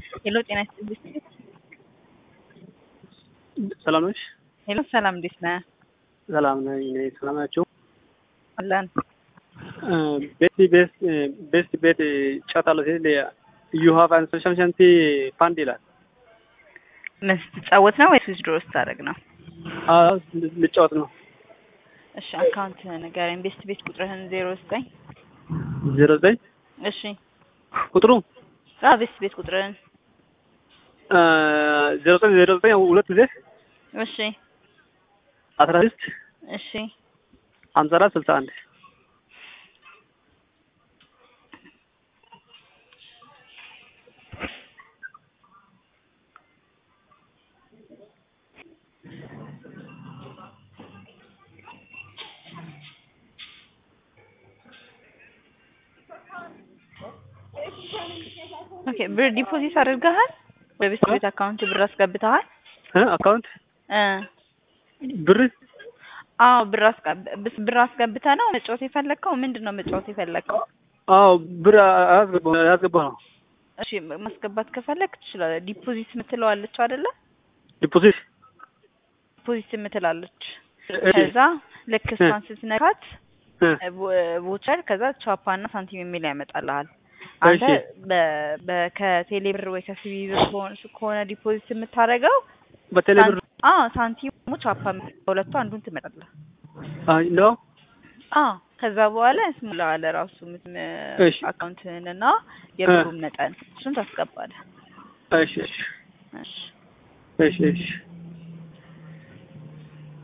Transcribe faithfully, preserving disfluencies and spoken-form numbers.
ሄሎ ጤና ይስጥልኝ። ሰላም ነሽ? ሄሎ ሰላም እንዴት ነህ? ሰላም ነኝ። ሰላም ናችሁ? አለን። ቤስት ቤስት ቤስት ቤት ጫታለ ሲል ዩ ሃቭ አን ሰፊሸንት ፋንድ ይላል። ምን ስትጫወት ነው ወይስ ዊዝድሮ ስታደርግ ነው? አዎ ልጫወት ነው። እሺ አካውንት ንገረኝ። ቤስት ቤት ቁጥርህን ዜሮ ዘጠኝ ዜሮ ዘጠኝ እሺ ቁጥሩ አዎ ቤስት ቤት ቁጥርህን ዜሮ ዘጠኝ ዜሮ ዘጠኝ ሁለት ጊዜ እሺ አስራ ስድስት እሺ ሀምሳ አራት ስልሳ አንድ ኦኬ ብር ዲፖዚት አድርገሃል? በቤስት ቤት አካውንት ብር አስገብተሃል? እ አካውንት እ ብር አዎ ብር አስገብ ብር አስገብተህ ነው መጫወት የፈለግከው? ምንድነው መጫወት የፈለግከው? አዎ ብር አስገባው ያስገባው ነው። እሺ ማስገባት ከፈለክ ትችላለህ። ዲፖዚት የምትለዋለች አይደለ? ዲፖዚት ዲፖዚት የምትላለች ከዛ ልክ እሷን ስትነካት ቮቸር ከዛ ቻፓና ሳንቲም የሚል ያመጣልሃል። አንተ በከቴሌ ብር ወይ ከሲቢ ብር ከሆነ ዲፖዚት የምታደርገው በቴሌ ብር አዎ ሳንቲሙ ቻፓ ሁለቱ አንዱን ትመጣለህ። አይ ነው አዎ ከዛ በኋላ ስሙላለ ራሱ አካውንትህንና የብሩን መጠን እሱን ታስገባለህ። እሺ እሺ እሺ እሺ እሺ